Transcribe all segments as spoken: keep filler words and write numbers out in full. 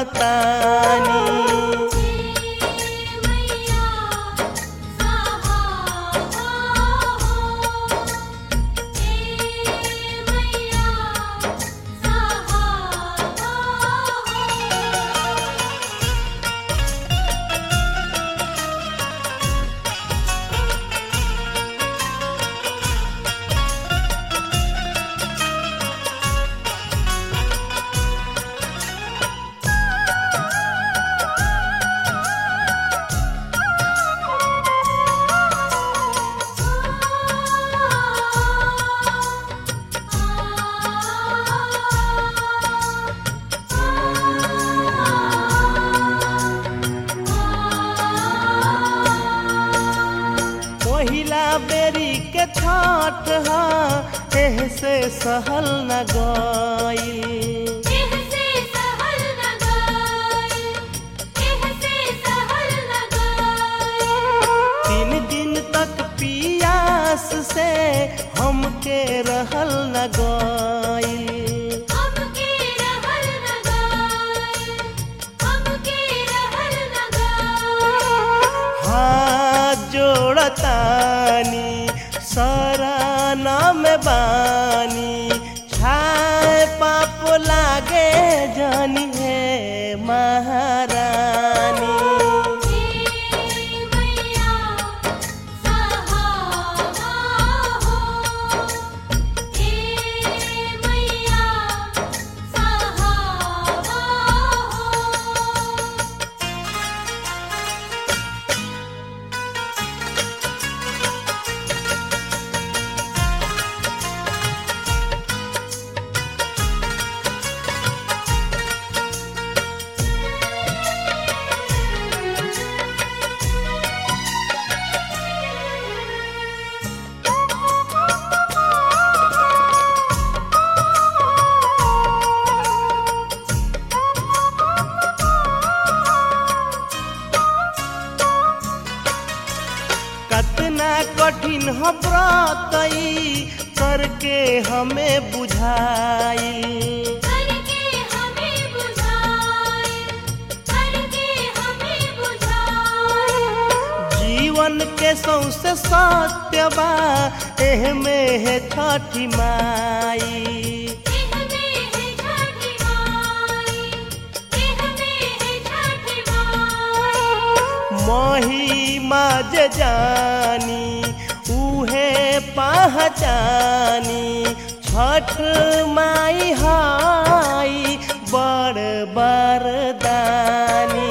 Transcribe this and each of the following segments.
मांगतानी। पहिला बेरी के छठ हा एह से सहल न गई। तीन दिन तक पियास से हमके रहल न गई। जोड़तानी सराना में बानी छाए पाप लागे जानी है महारानी। कतना कठिन हो व्रत करके हमें बुझाई। जीवन के सौसे सत्य बा एह में है छठी माई। महिमा जे जानी उहे पहचानी छठ माई हाई बड़ बरदानी।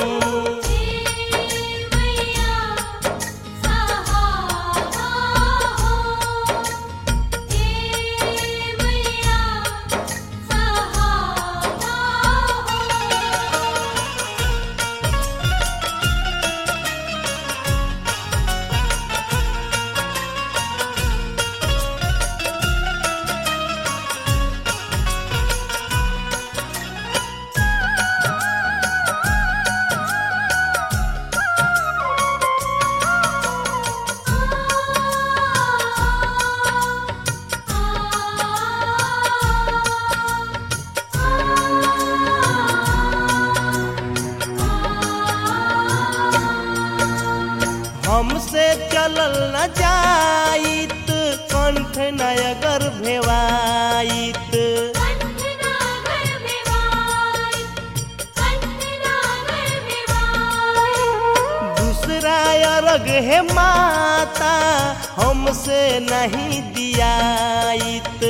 हमसे चलल न जाइत कंठ नगर भेवाइत। दूसरा अर्घ है माता हमसे नहीं दियाइत।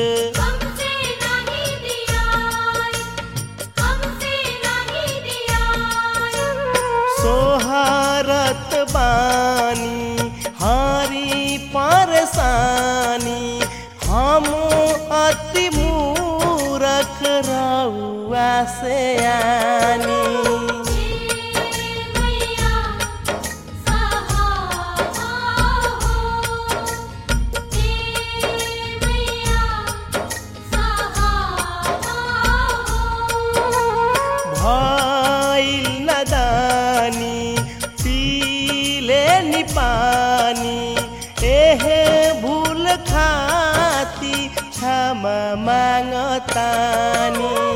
सोहरत बानी हारी परेशानी हम अति मूरख रउआ से आनी। भइल नदानी पीले नी पानी एहे भूल खाती क्षमा मांगतानी।